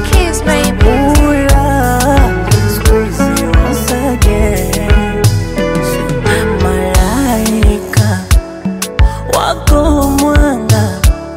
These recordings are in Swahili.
keys, baby. Ooh, love, squeeze you once again. Malaika wako mwanga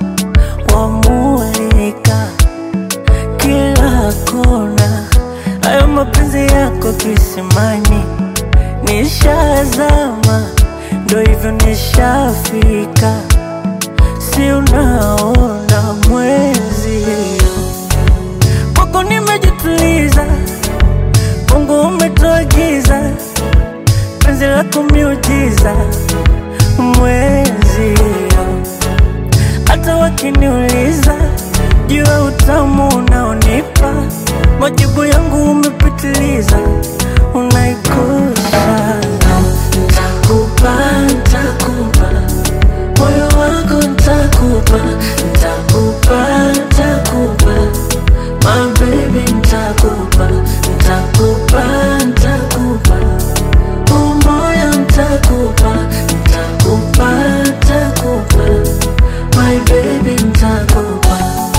wamulika kila kona. Hayo mapenzi yako kisimani, nishazama, ndo hivyo nishafika. Si unaona mwezi kwako nimejituliza, Mungu umetuagiza, penzi lako miujiza. Mwezi hata wakiniuliza juu ya utamu unaonipa, majibu yangu umepitiliza, unaikosa. Ntakupa, ntakupa moyo wako, ntakupa, ntakupa, ntakupa my baby, ntakupa, ntakupa, ntakupa moyo, ntakupa, ntakupa, ntakupa my baby, ntakupa.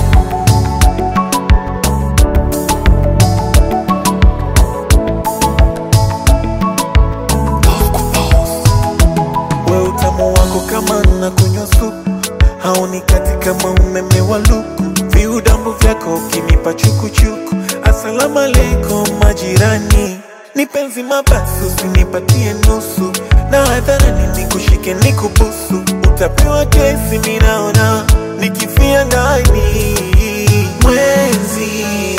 We utamu wako kama na kunywa supu, haunikati kama umeme wa luku. Viudambu vyako ukinipa chukuchuku, asalamu alaikum majirani. Nipenzi mabasi usinipatie nusu, na hadharani nikushike nikubusu. Utapewa kesi minaona nikifia ndani. Mwezi